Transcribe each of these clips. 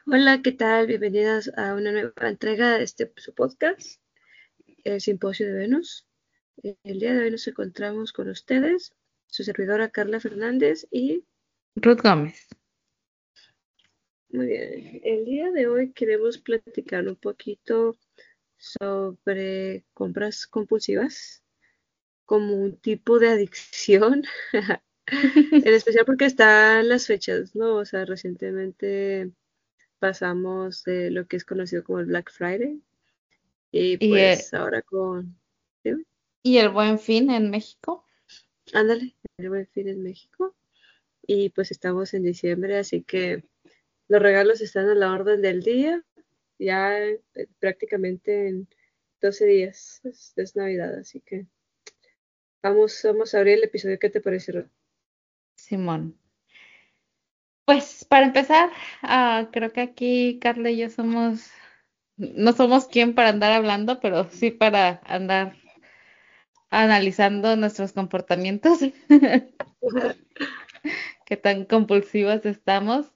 Hola, ¿qué tal? Bienvenidas a una nueva entrega de su podcast, el Simposio de Venus. El día de hoy nos encontramos con ustedes, su servidora Carla Fernández y, Ruth Gómez. muy bien, el día de hoy queremos platicar un poquito sobre compras compulsivas como un tipo de adicción, en especial porque están las fechas, ¿no? O sea, recientemente pasamos de lo que es conocido como el Black Friday y Y, pues ahora con... ¿sí? y el Buen Fin en México. Ándale, el Buen Fin en México. Y pues estamos en diciembre, así que los regalos están a la orden del día. Ya prácticamente en 12 días es Navidad, así que vamos a abrir el episodio. ¿Qué te parece, Ro? Simón. Pues para empezar, creo que aquí Carla y yo no somos quien para andar hablando, pero sí para andar analizando nuestros comportamientos, qué tan compulsivas estamos.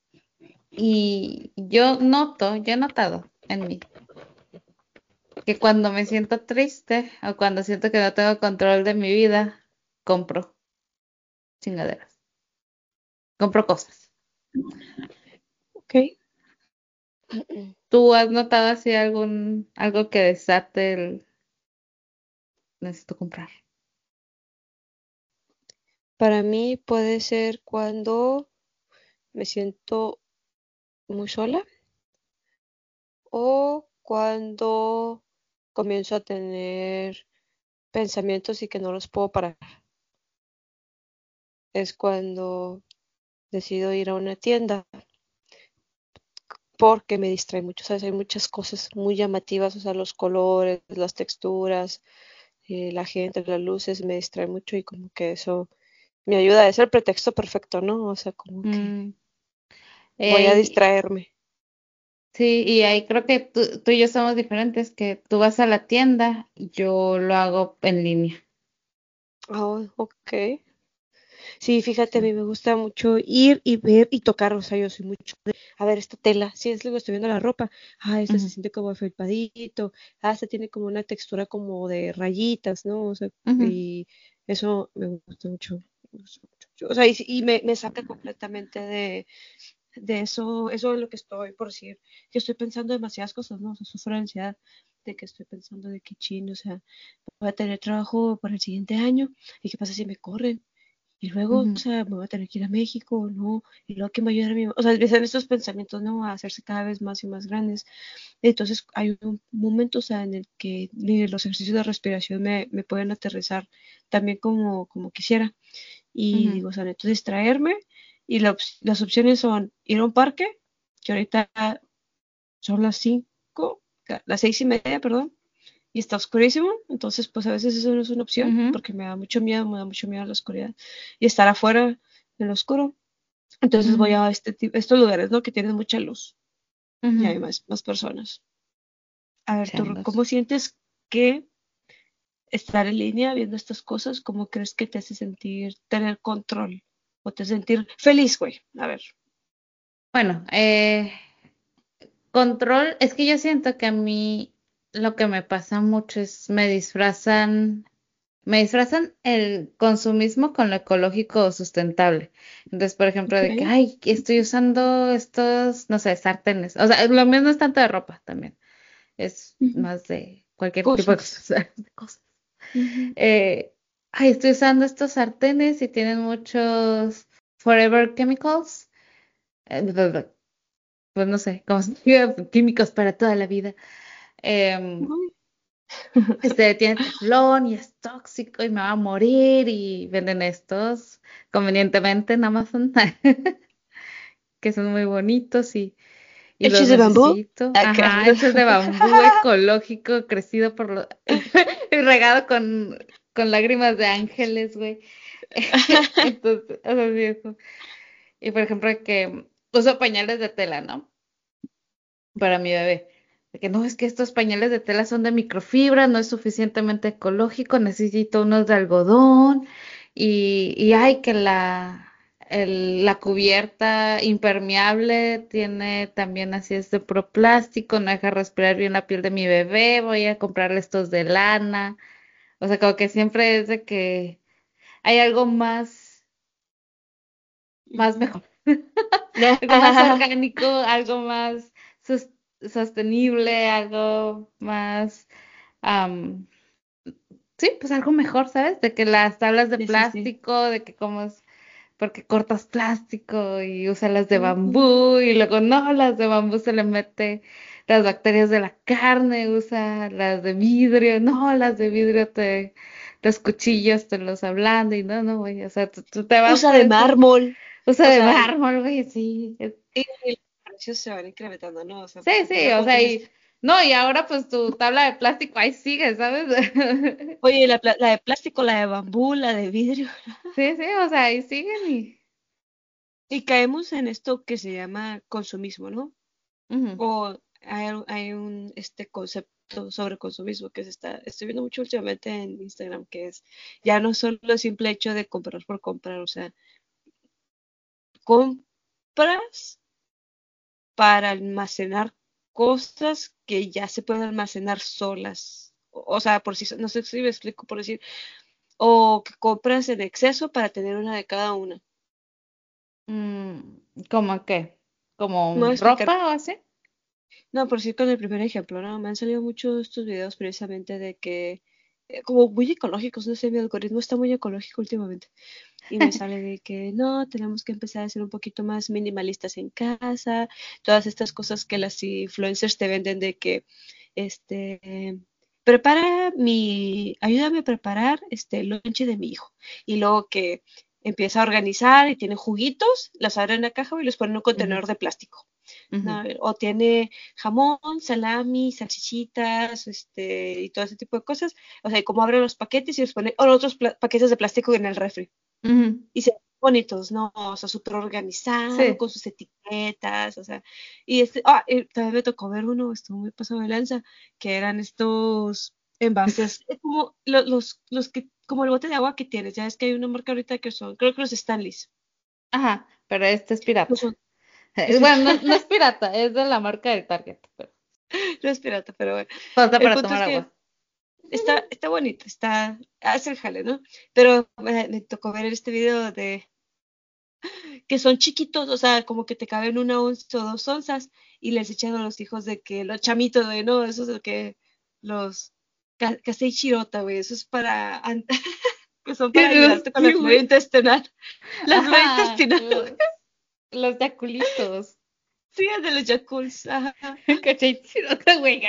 Y yo he notado en mí que cuando me siento triste o cuando siento que no tengo control de mi vida, compro chingaderas, compro cosas. Ok. ¿Tú has notado así algo que desate necesito comprar? Para mí puede ser cuando me siento muy sola o cuando comienzo a tener pensamientos y que no los puedo parar. Es cuando decido ir a una tienda porque me distrae mucho, ¿sabes? Hay muchas cosas muy llamativas, o sea, los colores, las texturas, la gente, las luces, me distrae mucho y como que eso me ayuda, es el pretexto perfecto, ¿no? O sea, como que Mm, voy a y distraerme. sí, y ahí creo que tú y yo somos diferentes, que tú vas a la tienda y yo lo hago en línea. Ah, ok. Sí, fíjate, a Sí. mí me gusta mucho ir y ver y tocar, o sea, yo soy mucho de, a ver, esta tela, sí, es luego estoy viendo la ropa, este se Ujú, siente como felpadito, este tiene como una textura como de rayitas, ¿no? O sea, ujú, y eso me gusta mucho, me gusta mucho. O sea, y me saca completamente de eso es lo que estoy, por decir, que estoy pensando demasiadas cosas, ¿no? O sea, sufro de ansiedad de que estoy pensando de que chin, o sea, voy a tener trabajo para el siguiente año, ¿y qué pasa si me corren? Y luego, o ujú, sea, me voy a tener que ir a México, ¿no? Y luego que me ayudará mi mamá. O sea, empiezan estos pensamientos, ¿no? A hacerse cada vez más y más grandes. Entonces, hay un momento, o sea, en el que ni los ejercicios de respiración me pueden aterrizar también como quisiera. Y ujú. digo, o sea, necesito distraerme. Y las opciones son ir a un parque, que ahorita son las 5, las 6:30, perdón, y está oscurísimo, entonces pues a veces eso no es una opción Ujú, porque me da mucho miedo la oscuridad y estar afuera en lo oscuro. Entonces voy ujú, a estos lugares, ¿no? Que tienen mucha luz y ujú. hay más personas. A ver, tú, Changos. ¿cómo sientes que estar en línea viendo estas cosas, cómo crees que te hace sentir tener control o te hace sentir feliz, güey? A ver. Bueno, control, es que yo siento que a mí lo que me pasa mucho es me disfrazan el consumismo con lo ecológico o sustentable. Entonces, por ejemplo, de que, Ok. ay, que estoy usando estos, no sé, sartenes. O sea, lo mismo no es tanto de ropa también, es Ujú. más de cualquier tipo de Cosas. cosas. de cosas. Ujú. Eh, ay, estoy usando estos sartenes y tienen muchos forever chemicals. Bla, bla, pues no sé, como se diga, químicos para toda la vida. Em, Ujú. tiene teflón y es tóxico y me va a morir y venden estos convenientemente en Amazon, que son muy bonitos y los Hechos de bambú. necesito. Acá. Ajá, hechos de bambú ecológico, crecido y regado con lágrimas de ángeles, güey. Entonces, o sea, sí, eso. Y por ejemplo, que uso pañales de tela, ¿no? Para mi bebé. De que no, es que estos pañales de tela son de microfibra, no es suficientemente ecológico, necesito unos de algodón y hay que la cubierta impermeable tiene también así este puro plástico, no deja respirar bien la piel de mi bebé, voy a comprarle estos de lana. O sea, como que siempre es de que hay algo más Ujú. mejor, algo más orgánico, algo más sus- sostenible, algo más, am, sí, pues algo mejor, ¿sabes? De que las tablas de Sí, sí, sí. plástico, de que como es, porque cortas plástico y usas las de Ujú. bambú y luego no, las de bambú se le mete las bacterias de la carne, usa las de vidrio, no, las de vidrio los cuchillos te los ablandan y no, güey, o sea, tú te vas Usa por de eso, mármol. usa O de sea, mármol, güey, sí, y los precios se van incrementando, ¿no? O sea, sí, porque sí, primero o como sea, que dices, no, y ahora pues tu tabla de plástico ahí sigue, ¿sabes? oye, la de plástico, la de bambú, la de vidrio. Sí, sí, o sea, ahí siguen y... Y caemos en esto que se llama consumismo, ¿no? Ujú, O hay un concepto sobre consumismo que estoy viendo mucho últimamente en Instagram, que es ya no solo el simple hecho de comprar por comprar, o sea, compras para almacenar cosas que ya se pueden almacenar solas. O sea, por si, no sé si me explico por decir, o que compras en exceso para tener una de cada una. ¿cómo qué? Me voy ¿Como a explicar. ropa o así? No, por decir con el primer ejemplo, ¿no? Me han salido muchos estos videos precisamente de que, como muy ecológicos, no sé, mi algoritmo está muy ecológico últimamente. Y me sale de que no, tenemos que empezar a ser un poquito más minimalistas en casa, todas estas cosas que las influencers te venden de que, este, ayúdame a preparar el lonche de mi hijo. Y luego que empieza a organizar y tiene juguitos, las abre en la caja y los pone en un Ujú, contenedor de plástico. ¿No? ujú, A ver, o tiene jamón, salami, salchichitas, y todo ese tipo de cosas. O sea, y como abre los paquetes y los pone, o otros paquetes de plástico en el refri ujú. y se ven bonitos, ¿no? O sea, súper organizado, Sí. con sus etiquetas, o sea, también me tocó ver uno, estuvo muy pasado de lanza, que eran estos envases, como los que, como el bote de agua que tienes, ya es que hay una marca ahorita que son, creo que los Stanleys, Ajá, pero este es no pirata. son, es, Bueno, no, no es pirata, es de la marca del Target, pero no es pirata, pero bueno, falta el para punto tomar es que agua. está bonito, hace el jale, ¿no? Pero me tocó ver este video de que son chiquitos, o sea, como que te caben 1 onza o 2 onzas y les echan a los hijos de que los chamitos, de no, eso es lo que los casei chirota, güey, eso es que son para ayudarte con Sí, la flora güey. intestinal. La flora Ajá, intestinal, los yaculitos. sí, es de los Yakults, ajá. Cachaichirota, güey.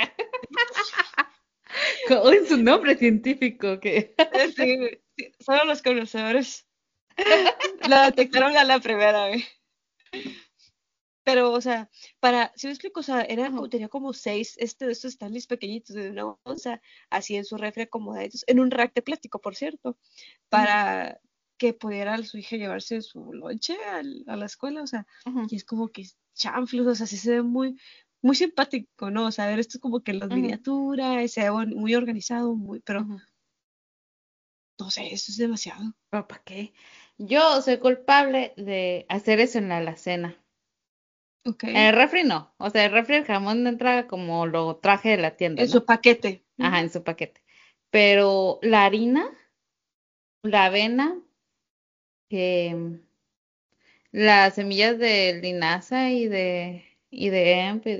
¿Cómo es su nombre científico? Que Sí, güey, sí, solo los conocedores la detectaron a la primera, güey. Pero, o sea, si me explico, o sea, tenía como 6 de estos Stanleys pequeñitos de 1 onza, así en su refri acomodaditos, en un rack de plástico, por cierto, para que pudiera su hija llevarse su lonche a la escuela, o sea, y es como que chanflos, o sea, sí se ve muy, muy simpático, ¿no? O sea, ver esto es como que las miniaturas, se ve muy organizado, pero no sé, eso es demasiado. ¿Para qué? Yo soy culpable de hacer eso en la alacena. Ok, En el refri no. O sea, el refri el jamón entra como lo traje de la tienda, en su ¿no? paquete. Ajá, Ujú, en su paquete. Pero la harina, la avena, que las semillas de linaza y de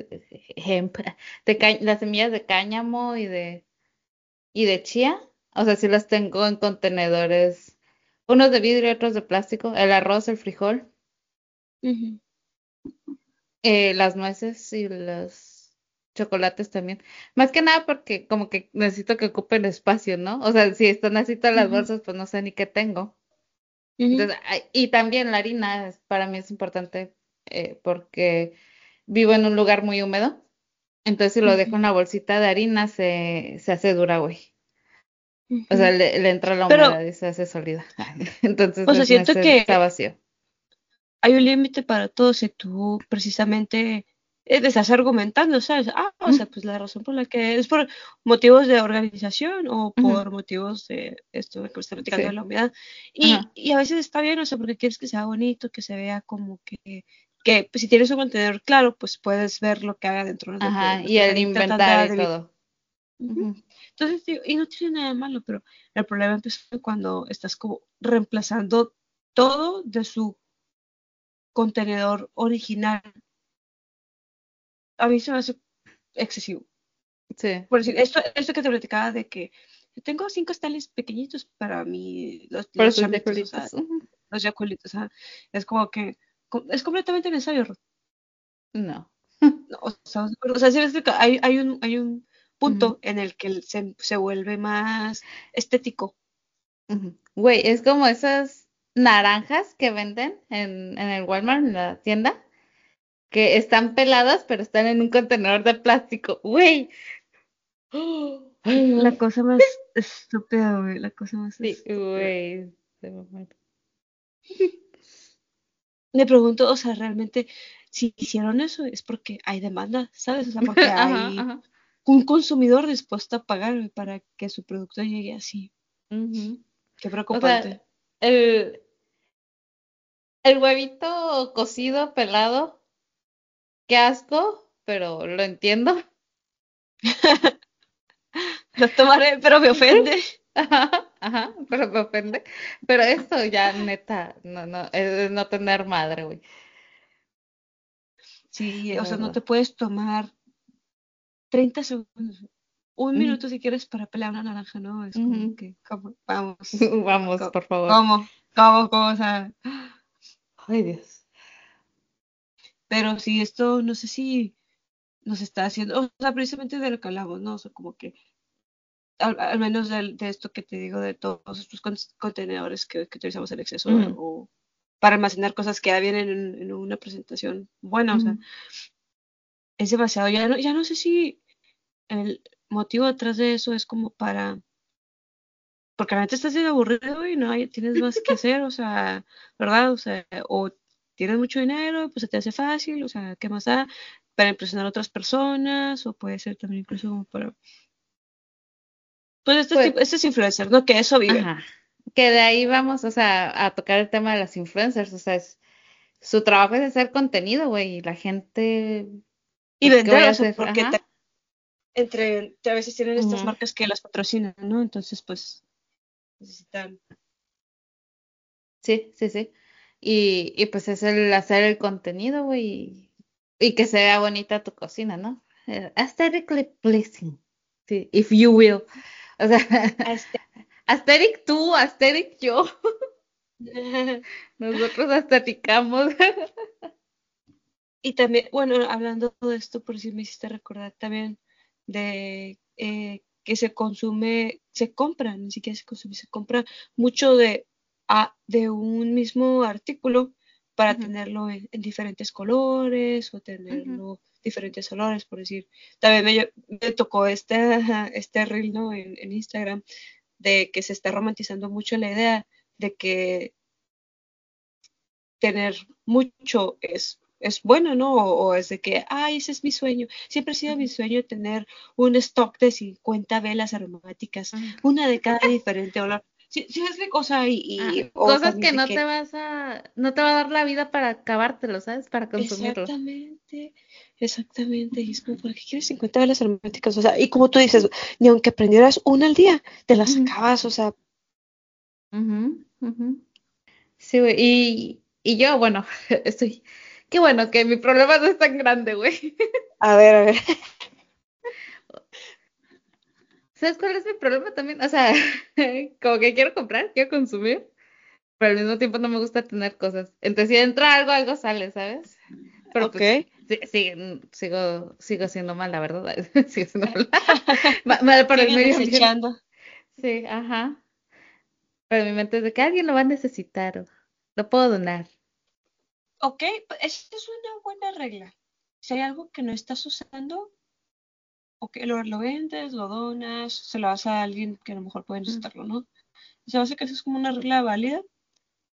las semillas de cáñamo y de chía, o sea, sí las tengo en contenedores, unos de vidrio y otros de plástico, el arroz, el frijol, ujú, las nueces y los chocolates también. Más que nada porque como que necesito que ocupen espacio, ¿no? O sea, si están así todas las ujú, bolsas, pues no sé ni qué tengo. ujú, Entonces, y también la harina para mí es importante porque vivo en un lugar muy húmedo. Entonces, si lo dejo en ujú, la bolsita de harina, se hace dura, güey. O sea, ujú. le entra la Pero, humedad y se hace sólida. Entonces, o sea, siento está que vacío. hay un límite para todo si tú precisamente, estás argumentando, ¿sabes? O sea, pues la razón por la que es por motivos de organización o por motivos de esto de que estoy platicando de Sí. la humedad. Ajá. Y a veces está bien, o sea, porque quieres que sea bonito, que se vea como que pues, si tienes un contenedor claro, pues puedes ver lo que haga dentro, ¿no? De que Ajá. no Y estás el ahí tratando de inventario y adivinar. todo. Ujú. Ujú. Entonces, digo, y no tiene nada de malo, pero el problema empieza cuando estás como reemplazando todo de su contenedor original. A mí se me hace excesivo. Sí. Por decir, esto que te platicaba de que tengo 5 estales pequeñitos para Por los sus chamitos, o sea, yaculitos. Ujú. los yaculitos, ajá. Es como que es completamente necesario. No. No, o sea, sí ves que hay un Ujú. punto en el que se vuelve más estético. Ujú. Güey, es como esas naranjas que venden en el Walmart, en la tienda, que están peladas, pero están en un contenedor de plástico. Güey. La cosa más estúpida, güey, la cosa más Sí, estúpida. güey. Se me muere. Me pregunto, o sea, realmente, si hicieron eso es porque hay demanda, ¿sabes? O sea, porque Ajá, hay ajá. un consumidor dispuesto a pagar güey, para que su producto llegue así. Ujú. Qué O sea, preocupante. el, el huevito cocido, pelado, qué asco, pero lo entiendo. Lo tomaré, pero me ofende. Ajá, ajá, pero me ofende. Pero eso ya, neta, no, no, es no tener madre, güey. Sí, La o sea, no verdad. te puedes tomar 30 segundos, un Ujú, minuto si quieres para pelar una naranja, ¿no? Es como ujú. que, vamos, Vamos, por favor. ¿cómo? O sea, Ay, Dios. pero si esto, no sé si nos está haciendo, o sea, precisamente de lo que hablamos, ¿no? O sea, como que al menos de esto que te digo, de todos estos contenedores que utilizamos en exceso Ujú, o para almacenar cosas que ya vienen en una presentación buena, o sea, ujú. es demasiado. Ya no sé si el motivo detrás de eso es como porque realmente estás bien aburrido y no tienes más que hacer, o sea, ¿verdad? O sea, o tienes mucho dinero, pues se te hace fácil, o sea, ¿qué más da? Para impresionar a otras personas, o puede ser también incluso como para, pues Pues, estos influencers, ¿no? Que eso viven. ajá. Que de ahí vamos, o sea, a tocar el tema de las influencers, o sea, su trabajo es hacer contenido, güey, y la gente, Y pues, ¿qué voy vender, a o sea, hacer? porque Ajá. a veces tienen estas Ujú. marcas que las patrocinan, ¿no? Entonces, pues, necesitan. Sí, sí, sí. Y pues es el hacer el contenido, güey, y que se vea bonita tu cocina, ¿no? Aesthetically pleasing, sí, if you will. O sea, Este, aesthetic tú, aesthetic yo. Nosotros aestheticamos. y también, bueno, hablando de esto, por si me hiciste recordar también de que se compra, ni siquiera se consume, se compra mucho de un mismo artículo para Ujú, tenerlo en diferentes colores o ujú, tenerlo diferentes olores, por decir. También me tocó este reel, ¿no? En Instagram de que se está romantizando mucho la idea de que tener mucho es bueno, ¿no? O es de que, ay, ese es mi sueño. Siempre ha sido mi ujú, sueño tener un stock de 50 velas aromáticas, ujú. una de cada diferente olor. Sí, sí, es de cosa Ah, o cosas también que de que, no te va a dar la vida para acabártelo, ¿sabes? Para consumirlo. exactamente, exactamente. Y es como, ¿para qué quieres 50 velas aromáticas? O sea, y como tú dices, ni aunque prendieras una al día, te las Ujú, acabas, o sea, ujú, ujú. Sí, güey. Y yo, bueno, estoy. Qué bueno que mi problema no es tan grande, güey. a ver. ¿Sabes cuál es mi problema también? O sea, como que quiero comprar, quiero consumir, pero al mismo tiempo no me gusta tener cosas. Entonces, si entra algo, algo sale, ¿sabes? Pero Ok. pues, sí, sí, sigo siendo mala, ¿verdad? Sigo siendo mala. Mal por el Sigue medio ambiente. desechando. Sí, ajá. Pero mi mente es de que alguien lo va a necesitar o lo puedo donar. Ok, esa es una buena regla. Si hay algo que no estás usando, ok, lo vendes, lo donas, se lo das a alguien que a lo mejor puede Mm, necesitarlo, ¿no? Se me hace que eso es como una regla válida,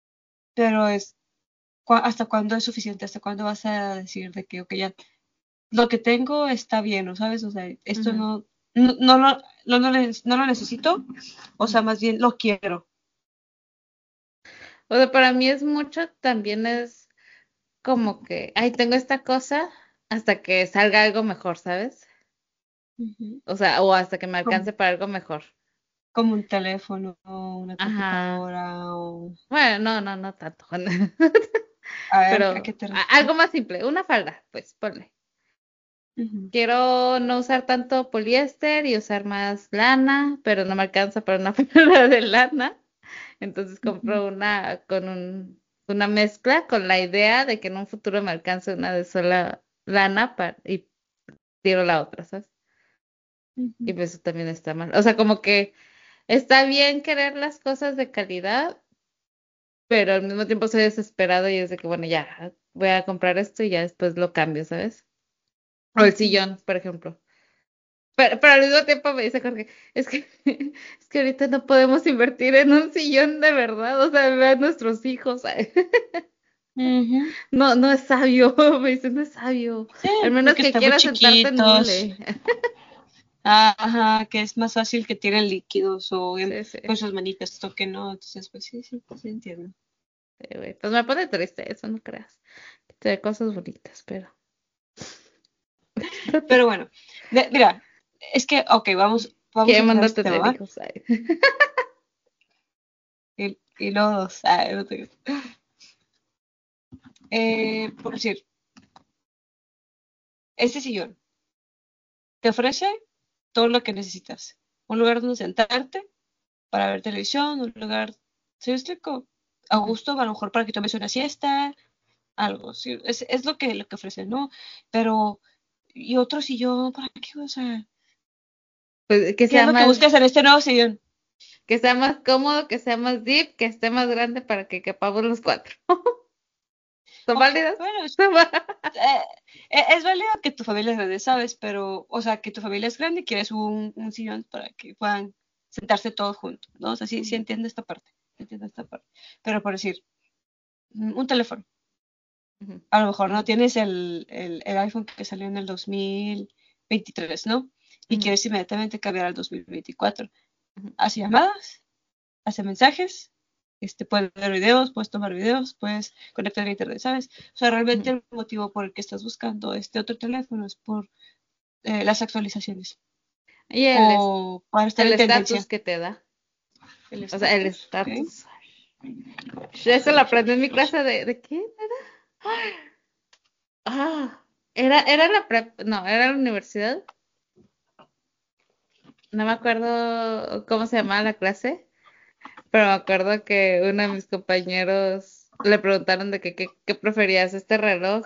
pero hasta cuándo es suficiente, hasta cuándo vas a decir de que, ok, ya lo que tengo está bien, ¿no sabes? O sea, esto Ujú. no lo necesito, o sea, más bien lo quiero. O sea, para mí es mucho, también es como que, ay, tengo esta cosa hasta que salga algo mejor, ¿sabes? Ujú. O sea, o hasta que me Como, alcance para algo mejor. como un teléfono, una Ajá. computadora, o... Bueno, no tanto. A ver, ¿a qué Pero te algo refieres? más simple, una falda, pues ponle. Ujú, Quiero no usar tanto poliéster y usar más lana, pero no me alcanza para una falda de lana. Entonces ujú, compro una mezcla con la idea de que en un futuro me alcance una de sola lana y tiro la otra, ¿sabes? Y ujú. pues eso también está mal. O sea, como que está bien querer las cosas de calidad, pero al mismo tiempo soy desesperado y es de que, bueno, ya voy a comprar esto y ya después lo cambio, ¿sabes? O el Ujú. sillón, por ejemplo. Pero al mismo tiempo me dice Jorge, es que, es que ahorita no podemos invertir en un sillón de verdad, o sea, ve a nuestros hijos. Ujú. No, no es sabio, me dice, no es sabio. Sí, Al menos porque que están muy quieras sentarte en chiquitos. hule. Ajá, que es más fácil que tienen líquidos o Sí, sí, con sus manitas toquen, ¿no? Entonces, pues sí, sí, sí entiendo. sí, güey. Pues me pone triste eso, no creas. Tiene cosas bonitas, pero. Pero bueno, mira, es que, ok, vamos a ¿Quién empezar manda a este tema, tener ¿va? hijos? Ay. Y luego dos, no te digo. Por decir, este sillón te ofrece todo lo que necesitas. Un lugar donde sentarte para ver televisión, un lugar, ¿sí me explico? A Ujú. gusto, a lo mejor para que tomes una siesta, algo, sí, es lo que ofrece, ¿no? Pero, y otro sillón, ¿para qué? O sea, Pues ¿qué es lo que buscas en este nuevo sillón? que sea más cómodo, que sea más deep, que esté más grande para que quepamos los cuatro. ¿Son Ok, válidas? bueno, ¿Son eh, es válido que tu familia es grande, ¿sabes? Pero, o sea, que tu familia es grande y quieres un sillón para que puedan sentarse todos juntos, ¿no? O sea, sí, sí Ujú, entiendo esta parte, entiendo esta parte. Pero por decir, un teléfono. ujú, A lo mejor no tienes el iPhone que salió en el 2023, ¿no? Y ujú, quieres inmediatamente cambiar al 2024. ujú, Hace llamadas, hace mensajes, puedes ver videos, puedes tomar videos, puedes conectar a internet, ¿sabes? O sea, realmente ujú. el motivo por el que estás buscando este otro teléfono es por las actualizaciones Y o para estar el en estatus tendencia. que te da. El O sea, el estatus, ¿ok? estatus. Eso lo aprendí en mi clase ¿de qué era? Era la prep, no, era la universidad. No me acuerdo cómo se llamaba la clase, pero me acuerdo que uno de mis compañeros le preguntaron de qué preferías, este reloj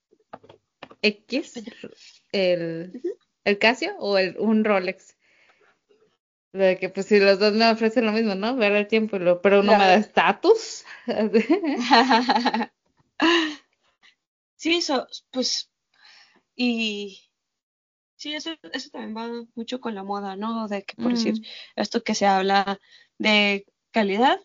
X, el, Ujú. el Casio o un Rolex. De que pues si los dos me ofrecen lo mismo, ¿no? Ver el tiempo, pero uno me da Claro. estatus. Sí, eso, pues, y sí, eso también va mucho con la moda, ¿no? De que, por decir, Mm, esto que se habla de calidad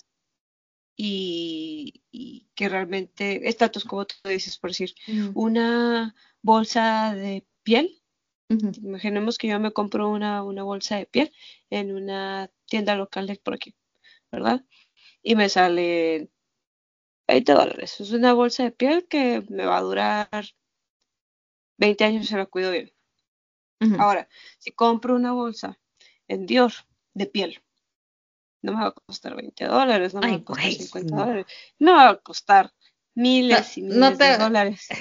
y que realmente, estatus, como tú dices, por decir, mm, una bolsa de piel. ujú. Imaginemos que yo me compro una bolsa de piel en una tienda local de por aquí, ¿verdad? Y me sale $20. Es una bolsa de piel que me va a durar 20 años si la cuido bien. Ujú. Ahora, si compro una bolsa en Dior de piel, no me va a costar $20, no me va Ay, a costar güey, cincuenta no. dólares, no me va a costar No, miles y no miles de te. dólares.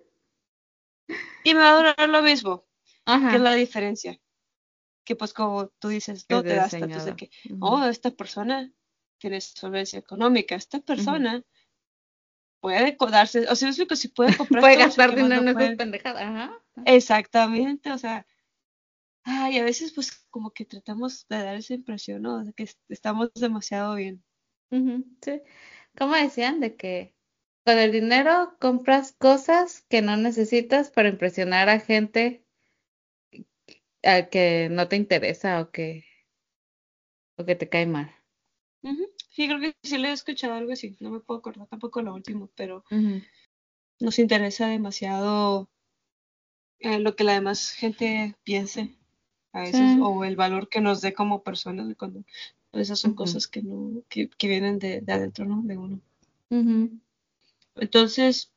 Y me va a durar lo mismo. ¿Qué es Ajá, la diferencia? Que pues como tú dices, es no de te da estatus de diseñador. que, Ujú, oh, esta persona tiene solvencia económica, esta ujú. persona puede darse, o sea, es lo que si puede comprar Puede esto, no sé gastar qué más dinero no en esas puede. pendejadas. Ajá. Exactamente, o sea, ay, a veces pues como que tratamos de dar esa impresión, ¿no? De que estamos demasiado bien. Ujú, sí. ¿Cómo decían? De que con el dinero compras cosas que no necesitas para impresionar a gente a que no te interesa o que te cae mal. Ujú. Sí, creo que sí le he escuchado algo así, no me puedo acordar tampoco lo último, pero Ujú, nos interesa demasiado lo que la demás gente piense a Sí. veces, o el valor que nos dé como personas, cuando esas son Ujú, cosas que no, que vienen de adentro, ¿no? De uno. ujú. Entonces,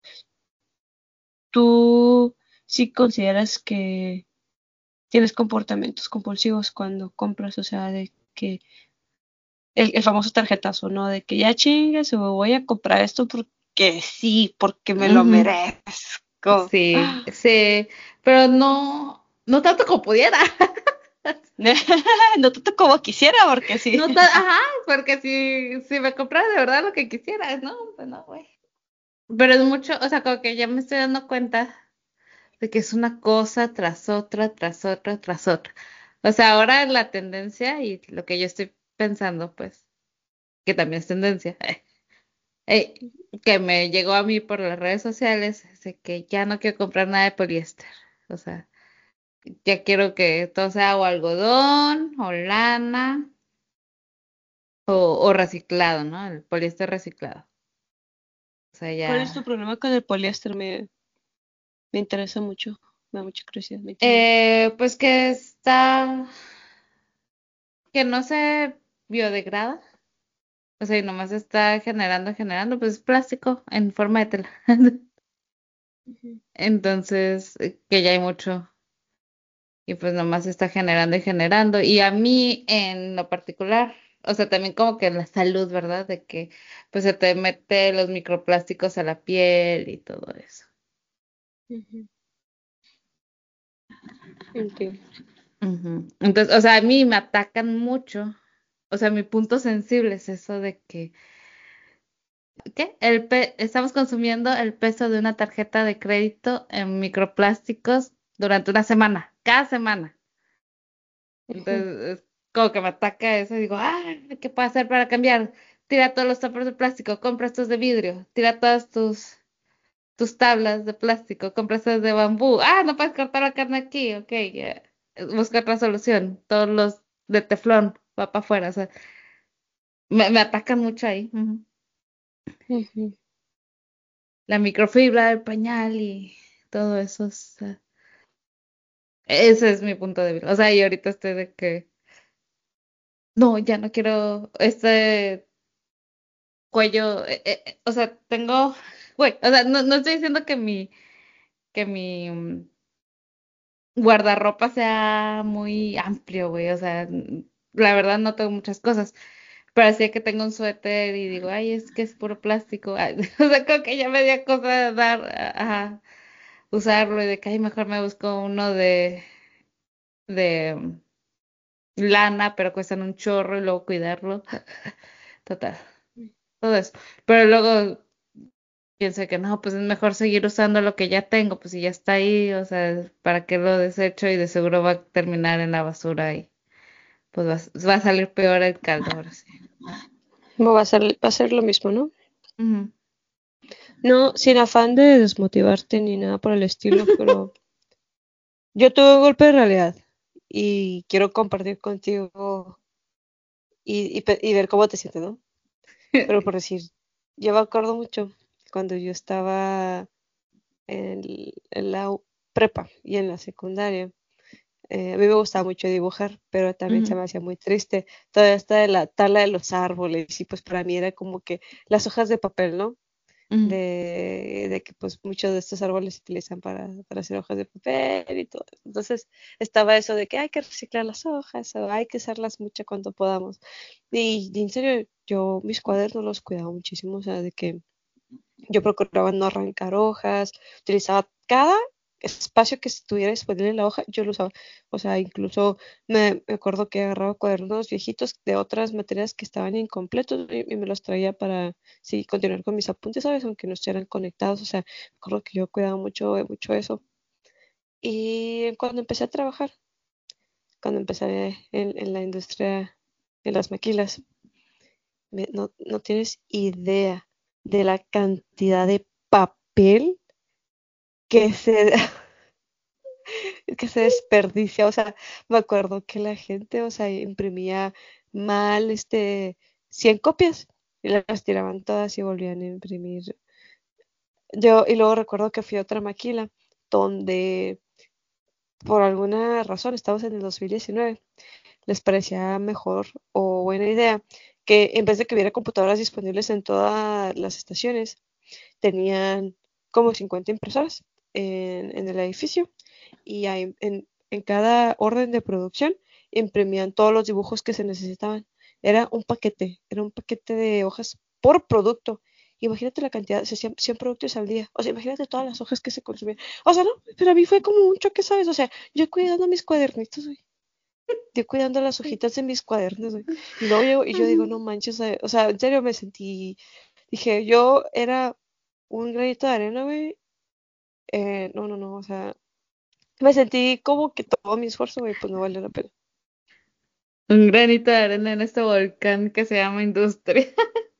¿tú sí consideras que tienes comportamientos compulsivos cuando compras? O sea, de que el famoso tarjetazo, ¿no? De que ya chingues, o voy a comprar esto porque sí, porque me lo Ujú. merezco. Sí, sí, pero no tanto como pudiera. No tanto como quisiera, porque sí. Ajá, porque si me comprara de verdad lo que quisiera, no, pues no, güey. Pero es mucho, o sea, como que ya me estoy dando cuenta de que es una cosa tras otra, tras otra, tras otra. O sea, ahora la tendencia y lo que yo estoy pensando, pues, que también es tendencia, eh, que me llegó a mí por las redes sociales, es de que ya no quiero comprar nada de poliéster. O sea, ya quiero que todo sea o algodón, o lana, o reciclado, ¿no? El poliéster reciclado. O sea, ¿Cuál es tu ya. problema con el poliéster? Me interesa mucho, me da mucha curiosidad, me intriga. Pues que no se biodegrada. O sea, y nomás está generando, pues es plástico en forma de tela. Ujú, Entonces, que ya hay mucho. Y pues nomás está generando y generando. Y a mí en lo particular, o sea, también como que en la salud, ¿verdad? De que pues se te mete los microplásticos a la piel y todo eso. ujú. Entiendo. Ujú. Entonces, o sea, a mí me atacan mucho. O sea, mi punto sensible es eso de que, ¿qué? Estamos consumiendo el peso de una tarjeta de crédito en microplásticos durante una semana, cada semana. Ujú, Entonces, como que me ataca eso y digo, ¿qué puedo hacer para cambiar? Tira todos los toppers de plástico, compra estos de vidrio, tira todas tus tablas de plástico, compra estas de bambú. No puedes cortar la carne aquí, ok, ya. Busca otra solución. Todos los de teflón, va para afuera, o sea, me atacan mucho ahí. Ujú. ujú. La microfibra del pañal y todo eso, o sea, ese es mi punto débil. O sea, y ahorita estoy de que, no, ya no quiero este cuello, o sea, güey, o sea, no estoy diciendo que mi guardarropa sea muy amplio, güey, o sea, la verdad no tengo muchas cosas, pero sí que tengo un suéter y digo, ay, es que es puro plástico, o sea, como que ya me dio cosa usarlo y de que, ay, mejor me busco uno de lana, pero cuestan un chorro y luego cuidarlo, total, todo eso, pero luego pienso que no, pues es mejor seguir usando lo que ya tengo, pues si ya está ahí, o sea, ¿para qué lo desecho? Y de seguro va a terminar en la basura y pues va a salir peor el caldo ahora sí. Va a ser lo mismo, ¿no? Ujú, No, sin afán de desmotivarte ni nada por el estilo, pero yo tuve un golpe de realidad y quiero compartir contigo y ver cómo te sientes, ¿no? Pero por decir, yo me acuerdo mucho cuando yo estaba en la prepa y en la secundaria. A mí me gustaba mucho dibujar, pero también se ujú, me hacía muy triste toda esta de la tala de los árboles y pues para mí era como que las hojas de papel, ¿no? ujú, De que pues muchos de estos árboles se utilizan para hacer hojas de papel y todo eso. Entonces estaba eso de que hay que reciclar las hojas o hay que usarlas mucho cuando podamos. Y en serio, yo mis cuadernos los cuidaba muchísimo, o sea, de que yo procuraba no arrancar hojas, utilizaba cada espacio que estuviera disponible en la hoja, yo lo usaba. O sea, incluso me acuerdo que agarraba cuadernos viejitos de otras materias que estaban incompletos y me los traía para, sí, continuar con mis apuntes, ¿sabes? Aunque no estuvieran conectados. O sea, me acuerdo que yo cuidaba mucho, mucho eso. Y cuando empecé a trabajar, cuando empecé en la industria de las maquilas, no tienes idea de la cantidad de papel que se, que se desperdicia. O sea, me acuerdo que la gente, o sea, imprimía mal, 100 copias y las tiraban todas y volvían a imprimir. Y luego recuerdo que fui a otra maquila donde por alguna razón, estamos en el 2019, les parecía mejor o buena idea que en vez de que hubiera computadoras disponibles en todas las estaciones, tenían como 50 impresoras en el edificio y ahí en cada orden de producción imprimían todos los dibujos que se necesitaban. Era un paquete de hojas por producto. Imagínate la cantidad, se hacían 100 productos al día. O sea, imagínate todas las hojas que se consumían. O sea, no, pero a mí fue como un choque, ¿sabes? O sea, yo cuidando mis cuadernitos, güey. Yo cuidando las hojitas de mis cuadernos, güey. Y luego llego y yo digo, no manches, o sea, en serio me sentí, dije, yo era un granito de arena, güey. No, o sea, me sentí como que todo mi esfuerzo, güey, pues no vale la pena. Un granito de arena en este volcán que se llama industria.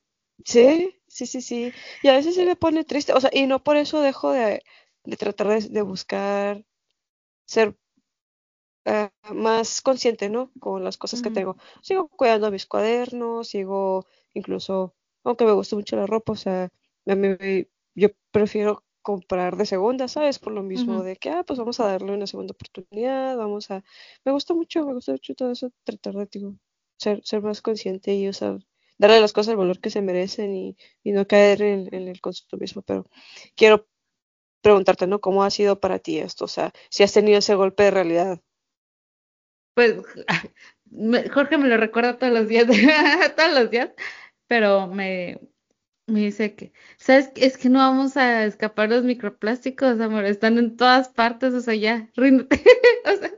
Sí. Y a veces sí me pone triste, o sea, y no por eso dejo de tratar de buscar ser más consciente, ¿no? Con las cosas que Ujú. tengo. Sigo cuidando mis cuadernos, sigo incluso, aunque me gusta mucho la ropa, o sea, yo prefiero comprar de segunda, ¿sabes? Por lo mismo Ujú. de que, pues vamos a darle una segunda oportunidad, me gusta mucho todo eso, tratar de, digo, ser más consciente y, o sea, darle a las cosas el valor que se merecen y no caer en el consumismo, pero quiero preguntarte, ¿no? ¿Cómo ha sido para ti esto? O sea, si has tenido ese golpe de realidad. Pues Jorge me lo recuerda todos los días, todos los días, pero me dice que, ¿sabes? Es que no vamos a escapar los microplásticos, amor, están en todas partes, o sea, ya, ríndete. O sea,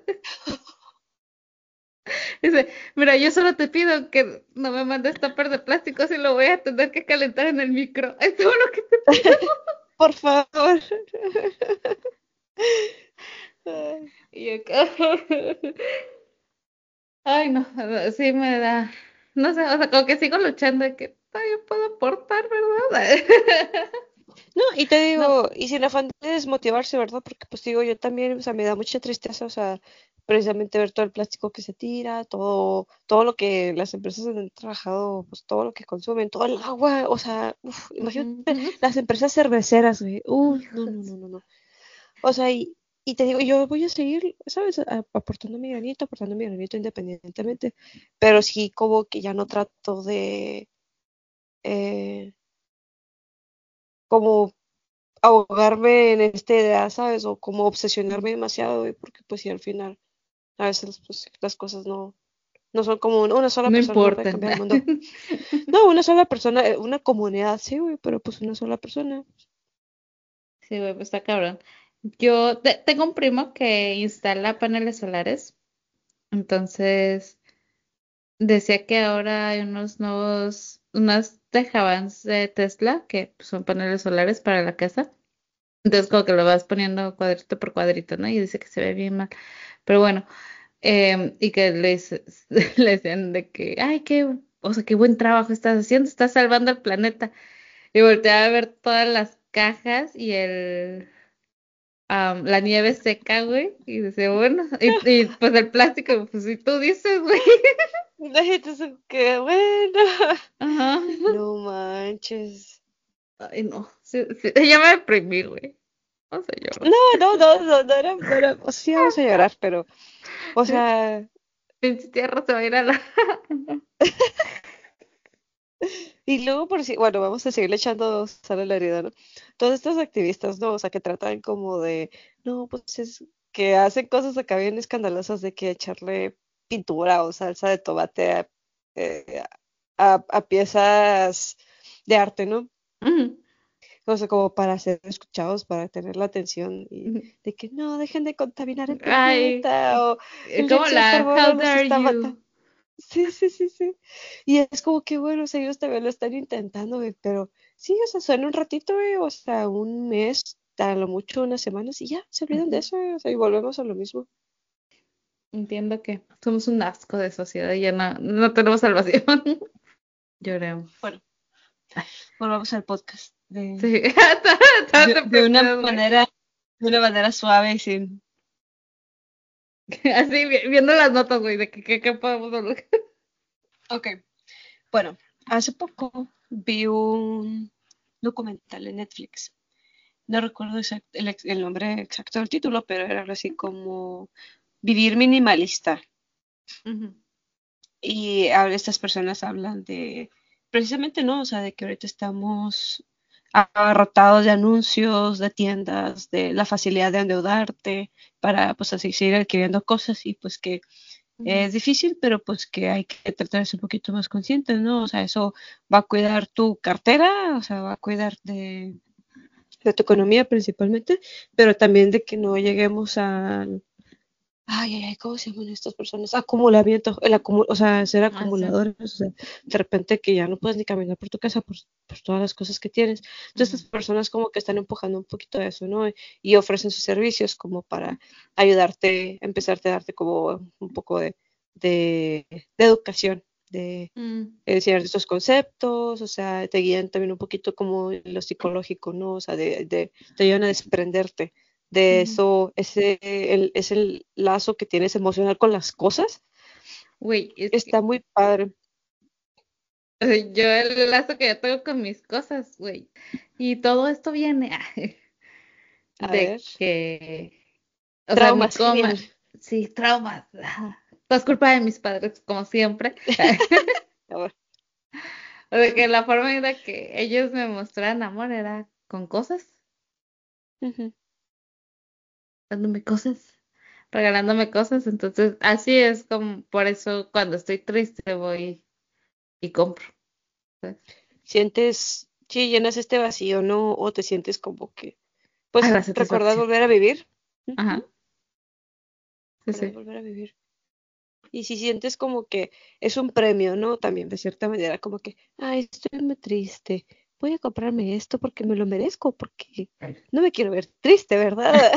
dice, mira, yo solo te pido que no me mandes tupper de plásticos y lo voy a tener que calentar en el micro. Es todo lo que te pido. Por favor. Ay, Y yo, ay, no, sí me da, no sé, o sea, como que sigo luchando de que todavía puedo aportar, ¿verdad? no, y te No. digo, y sin afán de desmotivarse, ¿verdad? Porque pues digo, yo también, o sea, me da mucha tristeza, o sea, precisamente ver todo el plástico que se tira, todo lo que las empresas han trabajado, pues todo lo que consumen, todo el agua, o sea, imagínate Ujú. las empresas cerveceras, güey, Hijos. no. O sea, y te digo, yo voy a seguir, ¿sabes? Aportando mi granito independientemente, pero sí como que ya no trato de, eh, como ahogarme en esta idea, ¿sabes? O como obsesionarme demasiado, güey, porque pues sí, al final, a veces pues las cosas no son como una sola No persona no puede importan. cambiar el mundo. No, una sola persona, una comunidad, sí, güey, pero pues una sola persona. Sí, güey, pues está cabrón. Tengo un primo que instala paneles solares, entonces decía que ahora hay unas Tejabans de Tesla, que pues, son paneles solares para la casa. Entonces como que lo vas poniendo cuadrito por cuadrito, ¿no? Y dice que se ve bien mal. Pero bueno, y que le decían de que, ay, o sea, qué buen trabajo estás haciendo, estás salvando al planeta. Y volteaba a ver todas las cajas y la nieve seca, güey. Y dice, bueno, y pues el plástico, pues si tú dices, güey. La gente es que bueno. Ajá. No manches. Ay, no. Sí, sí, ya me deprimí, güey. Vamos a llorar. No era, o sea, sí vamos a llorar, pero, o sea, Pinche tierra se va a ir a la... y luego por si, bueno, vamos a seguirle echando sal a la herida, ¿no? Todos estos activistas, ¿no? O sea, que tratan como de, no, pues es que hacen cosas acá bien escandalosas de que echarle pintura o salsa de tomate eh, a piezas de arte, ¿no? Ujú, O sea, como para ser escuchados, para tener la atención y ujú. de que no, dejen de contaminar el Ay, planeta o el como dióxido de la carbono How nos dare está matando. you. Sí. Y es como que, bueno, o sea, ellos también lo están intentando, güey, pero sí, o sea, suena un ratito, güey, o sea, un mes, a lo mucho unas semanas y ya, se olvidan de Ujú. eso, güey, o sea, y volvemos a lo mismo. Entiendo que somos un asco de sociedad y ya no tenemos salvación. Lloremos. Bueno, volvamos al podcast Sí, todas de deprimidas, güey. de una manera suave y sin. Así, viendo las notas, güey, de qué podemos hablar. Ok, bueno, hace poco vi un documental en Netflix no recuerdo el nombre exacto del título, pero era algo así como Vivir minimalista. Ujú. Y estas personas hablan de, precisamente, ¿no? O sea, de que ahorita estamos abarrotados de anuncios, de tiendas, de la facilidad de endeudarte para, pues, así seguir adquiriendo cosas y pues que Ujú. es difícil, pero pues que hay que tratar de ser un poquito más conscientes, ¿no? O sea, eso va a cuidar tu cartera, o sea, va a cuidar de tu economía principalmente, pero también de que no lleguemos al ¿cómo se llaman estas personas? Acumulamiento, o sea, ser Ah, sí. acumuladores, o sea, de repente que ya no puedes ni caminar por tu casa por todas las cosas que tienes. Entonces, Ujú. estas personas como que están empujando un poquito de eso, ¿no? Y ofrecen sus servicios como para ayudarte, empezarte a darte como un poco de educación, de Mm. enseñar estos conceptos, o sea, te guían también un poquito como en lo psicológico, ¿no? O sea, te ayudan a desprenderte de Ujú. eso, es el lazo que tienes emocional con las cosas. Güey, es que Está muy padre. yo el lazo que yo tengo con mis cosas, güey. Y todo esto viene A ver, de que, o sea, mi traumas, genial. coma, sí, traumas. Ajá. Todo es culpa de mis padres, como siempre. A ver. O de que la forma en la que ellos me mostraban amor era con cosas, Ujú. dándome cosas, regalándome cosas. Entonces, así es como, por eso cuando estoy triste voy y compro. ¿Sabes? Sí, llenas este vacío, ¿no? O te sientes como que, A pues, la recordar satisfacción. volver a vivir. Ajá, Ujú. sí, Recordar sí. volver a vivir. Y si sientes como que es un premio, ¿no? También de cierta manera, como que, ay, estoy muy triste, voy a comprarme esto porque me lo merezco, porque no me quiero ver triste, ¿verdad?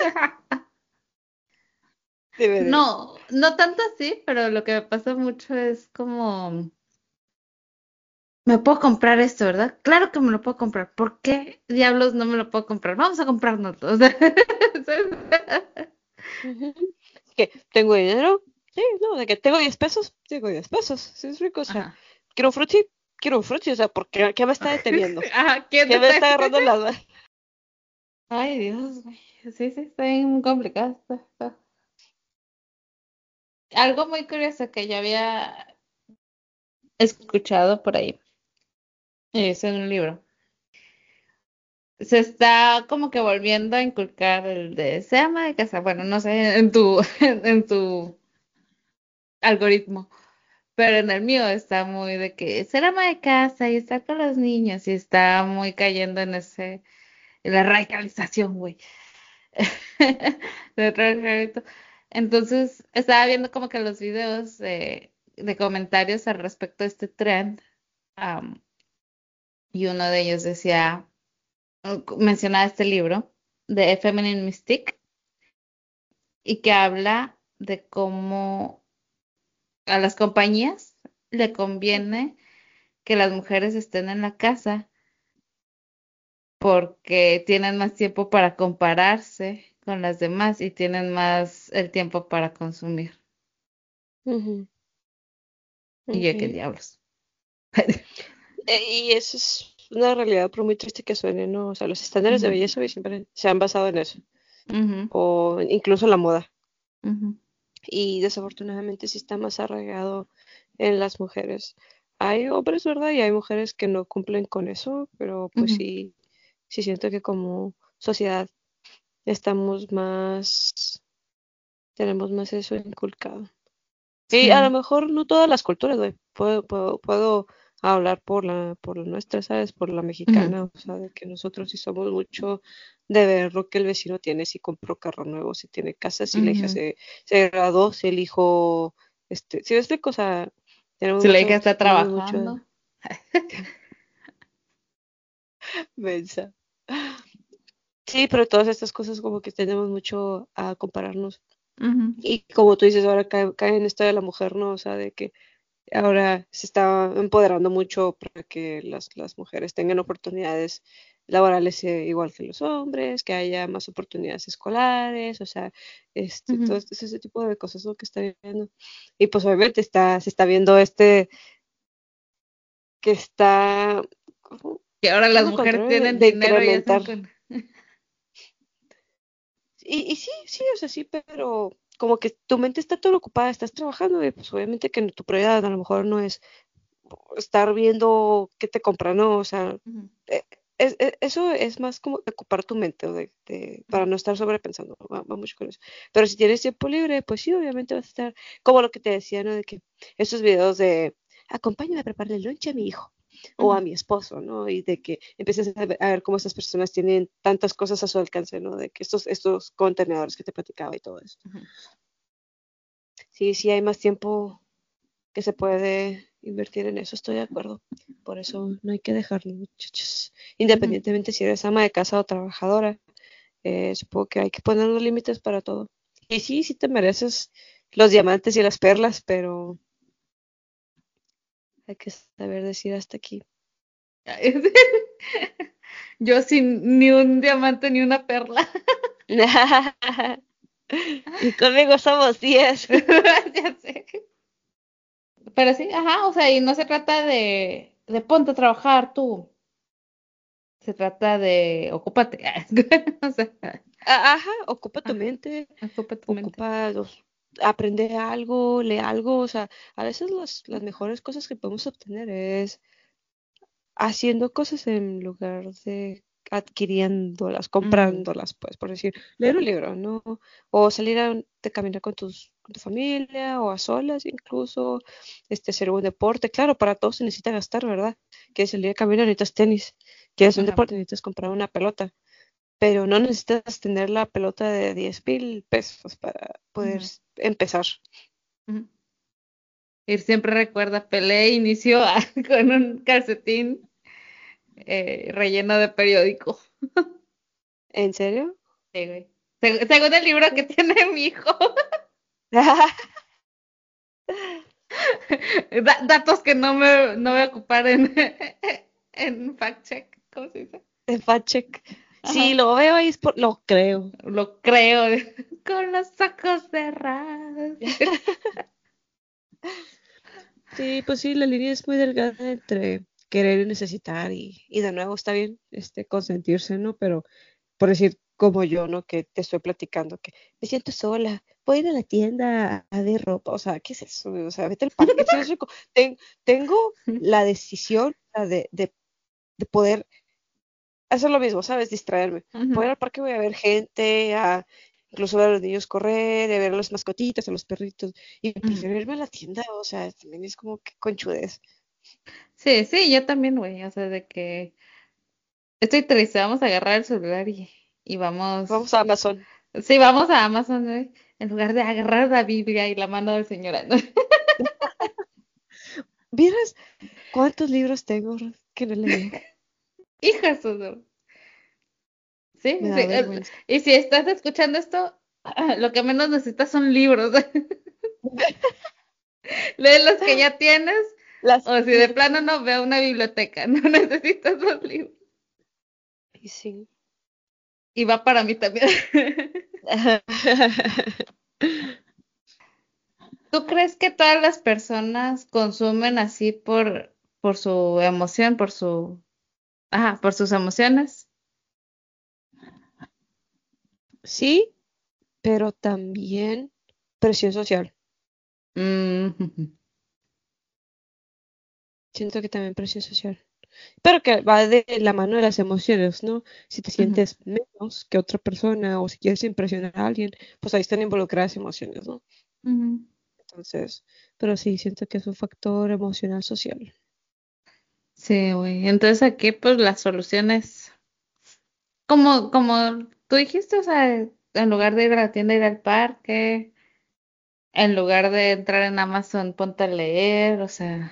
De veras. No, no tanto así, pero lo que me pasa mucho es como, me puedo comprar esto, ¿verdad? Claro que me lo puedo comprar. ¿Por qué diablos no me lo puedo comprar? Vamos a comprarnos. O sea, ¿sabes? Ujú. Que tengo dinero, sí, no, de que tengo 10 pesos, tengo 10 pesos, sí es rico, o sea, Ajá. quiero un quiero un frutti, o sea, ¿qué me está deteniendo? Ajá, ¿quién te ¿Qué me está? está agarrando las manos? Ay, Dios, güey. Sí, sí, está bien complicado. Algo muy curioso que yo había escuchado por ahí, es en un libro. Se está como que volviendo a inculcar el de se ama de casa. Bueno, no sé en tu, en tu algoritmo, pero en el mío está muy de que ser ama de casa y estar con los niños y está muy cayendo en en la radicalización, güey. De radicalito. Entonces, estaba viendo como que los videos de comentarios al respecto de este trend, am, y uno de ellos decía, mencionaba este libro de Feminine Mystique y que habla de cómo a las compañías le Ujú, conviene que las mujeres estén en la casa porque tienen más tiempo para compararse con las demás y tienen más el tiempo para consumir. ujú, Y yo, ¿qué ok. diablos? Y eso es una realidad, por muy triste que suene, ¿no? O sea, los estándares de Ujú, belleza hoy siempre se han basado en eso, ujú, o incluso la moda. ujú, Y desafortunadamente sí está más arraigado en las mujeres. Hay hombres, ¿verdad? Y hay mujeres que no cumplen con eso, pero pues ujú, sí, sí siento que como sociedad estamos más, tenemos más eso inculcado. Y a lo sí, mejor no todas las culturas, güey. Puedo hablar por la nuestra, ¿sabes? Por la ujú, mexicana, o sea, de que nosotros sí somos mucho de ver lo que el vecino tiene, si compró carro nuevo, si tiene casa, si la hija ujú. se graduó, si el hijo, si ves qué cosa, Si la hija está tenemos mucho trabajando. mensa. Sí, pero todas estas cosas como que tenemos mucho a compararnos. Ujú, Y como tú dices, ahora cae en esto de la mujer, ¿no? O sea, de que ahora se está empoderando mucho para que las mujeres tengan oportunidades laborales igual que los hombres, que haya más oportunidades escolares, o sea, todo ujú. ese tipo de cosas lo que está viendo. Y pues obviamente se está viendo que está, ¿cómo, Que ahora las cómo mujeres encontrarlo? tienen De dinero y hacen incrementar. con... Y sí, sí, o sea, sí, pero como que tu mente está todo ocupada, estás trabajando y pues obviamente que tu prioridad a lo mejor no es estar viendo qué te compran, ¿no? O sea, Ujú, eh, eso es más como ocupar tu mente, o para no estar sobrepensando, va mucho con eso. Pero si tienes tiempo libre, pues sí, obviamente vas a estar, como lo que te decía, ¿no? De que esos videos de, acompáñame a prepararle el lunch a mi hijo o ujú, a mi esposo, ¿no? Y de que empieces a ver cómo estas personas tienen tantas cosas a su alcance, ¿no? De que estos contenedores que te platicaba y todo eso. ujú, Sí, sí hay más tiempo que se puede invertir en eso, estoy de acuerdo. Por eso no hay que dejarlo, muchachos. ujú. Independientemente si eres ama de casa o trabajadora, supongo que hay que poner los límites para todo. Y sí, sí te mereces los diamantes y las perlas, pero hay que saber decir hasta aquí. Yo sin ni un diamante ni una perla. Y conmigo somos 10. Ya sé. Pero sí, ajá, o sea, y no se trata de ponte a trabajar tú. Se trata de ocúpate. O sea, Ajá, ocupa tu ajá, mente, ocupa tu mente. ocupa aprende algo, lee algo, o sea, a veces las mejores cosas que podemos obtener es haciendo cosas en lugar de adquiriéndolas, Ujú, comprándolas, pues, por decir, leer un libro, ¿no? O salir de caminar con tu familia o a solas incluso, hacer un deporte. Claro, para todo se necesita gastar, ¿verdad? Quieres salir a caminar, necesitas tenis. Quieres un ajá, deporte, necesitas comprar una pelota. Pero no necesitas tener la pelota de 10,000 pesos para poder ujú, empezar. ujú. Y siempre recuerda, Pelé inició con un calcetín relleno de periódico. ¿En serio? Sí, güey. Según el libro que tiene mi hijo. Datos que no voy a ocupar en fact check, ¿cómo se dice? De fact check. Si Ajá. lo veo ahí es por, lo creo. Lo creo, con los ojos cerrados. Sí, pues sí, la línea es muy delgada entre querer y necesitar y de nuevo está bien, consentirse, ¿no? Pero por decir como yo, ¿no? Que te estoy platicando que me siento sola, voy a ir a la tienda a ver ropa, o sea, ¿qué es eso? O sea, vete al parque. Sí, tengo la decisión de poder hacer lo mismo, ¿sabes? Distraerme. Voy a ir Ujú, al parque, voy a ver gente, incluso ver a los niños correr, a ver a las mascotitas, a los perritos, y ujú. prefiero irme a la tienda, o sea, también es como que conchudez. Sí, sí, yo también, güey. O sea, de que estoy triste, vamos a agarrar el celular y Vamos vamos. a Amazon. Sí, vamos a Amazon, güey, en lugar de agarrar la Biblia y la mano del Señor. ¿Vieras cuántos libros tengo que no he leído? Hija de su- Sí, Me sí. da vergüenza. Y si estás escuchando esto, lo que menos necesitas son libros. Lee los que ya tienes, Las, o si de plano no, ve a una biblioteca. No necesitas los libros. y sí. Y va para mí también. ¿Tú crees que todas las personas consumen así por su emoción, por sus emociones? Sí, pero también presión social. Mm, Siento que también presión social. Pero que va de la mano de las emociones, ¿no? Si te ujú, sientes menos que otra persona o si quieres impresionar a alguien, pues ahí están involucradas emociones, ¿no? ujú. Entonces, pero sí, siento que es un factor emocional social. Sí, güey. Entonces aquí, pues la solución es, como tú dijiste, o sea, en lugar de ir a la tienda, ir al parque, en lugar de entrar en Amazon, ponte a leer, o sea,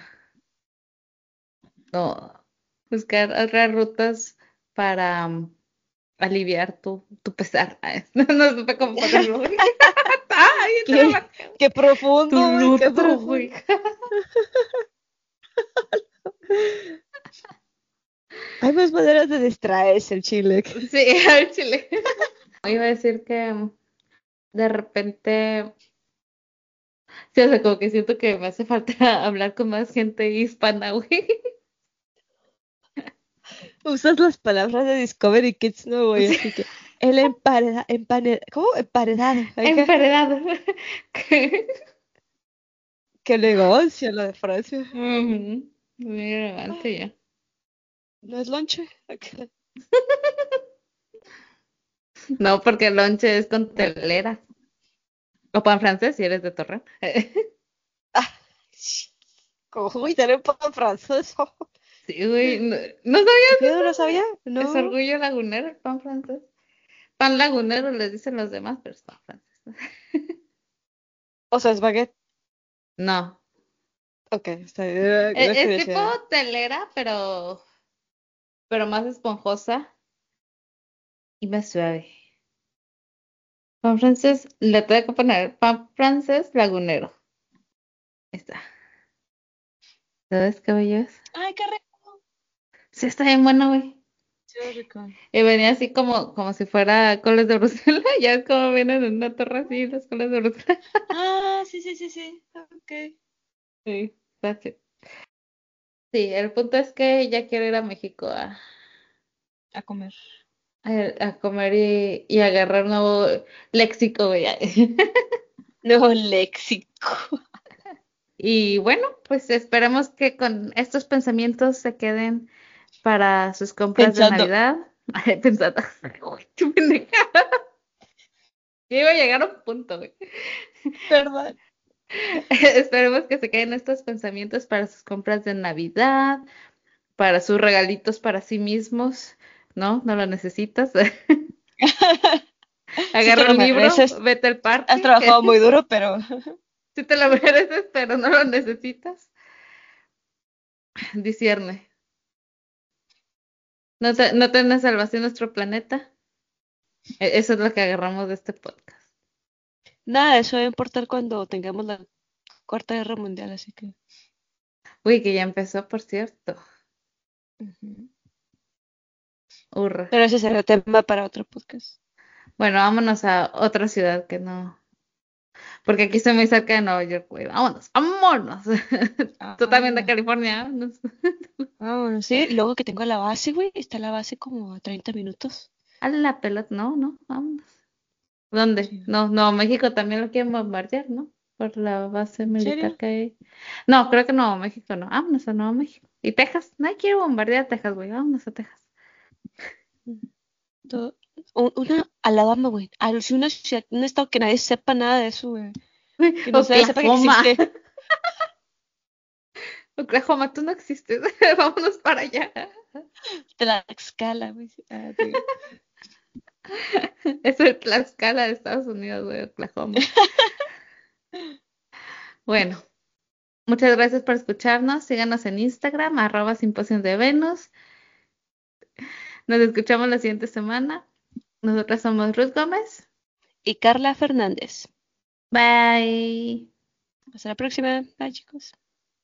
no, buscar otras rutas para aliviar tu pesar. Ay, no supe cómo ponerlo, güey. Ay, Qué, qué tu profundo, güey, qué luto, profundo. güey. Hay más maneras de distraerse el chile. Sí, al chile. Iba a decir que de repente, sí, o sea, como que siento que me hace falta hablar con más gente hispana, güey. Usas las palabras de Discovery Kids, ¿no, güey? Sí, Así que. El ¿cómo? Emparedado. Emparedado. Qué negocio lo de Francia. Ujú. Muy elegante ya. ¿No es lonche? No, porque el lonche es con telera. O pan francés si eres de Torreón. Ah, ¿cómo y tener pan francés? Sí, güey. No, ¿no sabías ¿Qué pedo? eso? ¿No sabía? Es No. orgullo lagunero el pan francés. Pan lagunero les dicen los demás, pero es pan francés. O sea, es baguette. No. Ok, está bien. No Es quería tipo decir. telera, pero más esponjosa y más suave. Pan francés, le tengo que poner pan francés lagunero. Ahí está. ¿Sabes qué bello es? Ay, qué rico. Sí, está bien bueno, güey. Qué rico. Y venía así como si fuera coles de Bruselas. Ya es como vienen en una torre así los coles de Bruselas. Ah, sí, sí, sí, sí. Ok. Sí, está chido. Sí, el punto es que ya quiero ir a México A comer. a comer y agarrar nuevo léxico, güey. Nuevo léxico. Y bueno, pues esperemos que con estos pensamientos se queden para sus compras de Pensando, Navidad. Pensando, uy, qué pendeja. Yo iba a llegar a un punto, güey. ¿verdad? Esperemos que se queden estos pensamientos para sus compras de Navidad, para sus regalitos para sí mismos, ¿no? No lo necesitas. Sí te Agarra lo un libro, mereces. vete al Has parque. trabajado muy duro, pero Si te lo mereces, pero no lo necesitas. Discierne. No tiene salvación nuestro planeta. Eso es lo que agarramos de este podcast. nada, eso va a importar cuando tengamos la Cuarta Guerra Mundial, así que. Uy, que ya empezó, por cierto. Ujú. Hurra. Pero ese será tema para otro podcast. Bueno, vámonos a otra ciudad que no. Porque aquí estoy muy cerca de Nueva York, güey. Vámonos, vámonos. Tú también de Ah, California, vámonos. vámonos, sí. Luego que tengo la base, güey. Está la base como a 30 minutos. A la pelota, no, vámonos. ¿Dónde? Sí. No, no, México también lo quieren bombardear, ¿no? Por la base ¿En militar serio? que hay ahí. No, creo que Nuevo México no. Vámonos a Nuevo México. ¿Y Texas? Nadie quiere bombardear Texas, güey. Vámonos a Texas. To- Una Alabama, güey. Sí, una ciudad, un estado que nadie sepa nada de eso, güey. Que no sepa que Oklahoma. existe. Oklahoma, tú no existes. Vámonos para allá. Tlaxcala, güey. Ah, digo. Es el Tlaxcala de Estados Unidos, güey, Oklahoma. Bueno, muchas gracias por escucharnos. Síganos en Instagram, @simposios de Venus. Nos escuchamos la siguiente semana. Nosotras somos Ruth Gómez. Y Carla Fernández. Bye. Hasta la próxima. Bye, chicos.